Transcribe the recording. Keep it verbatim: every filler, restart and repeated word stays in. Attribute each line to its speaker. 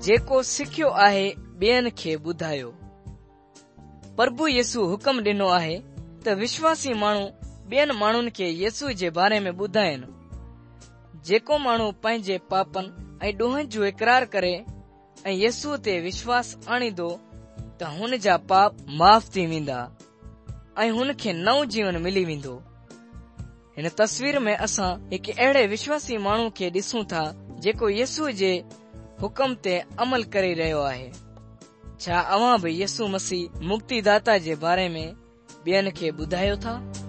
Speaker 1: जेको सिखियो आहे ॿियनि खे ॿुधायो। प्रभु येसु हुकम ॾिनो आहे त विश्वासी माण्हू ॿियनि माण्हुनि खे येसु जे बारे में ॿुधाइनि। जेको माण्हू पंहिंजे पापनि ऐं ॾोहनि जो इकरार करे ऐं येसु ते विश्वास आणींदो त हुन जा पाप माफ़ थी वेंदा ऐं हुन खे नओं जीवन मिली वेंदो। हिन तस्वीर में असां हिकु अहिड़े विश्वासी माण्हू खे ॾिसूं था जेको येसु जे हुकम ते अमल करे रहियो आहे। छा अव्हां बि येसु मसीह मुक्तिदाता जे बारे में ॿियनि खे ॿुधायो था?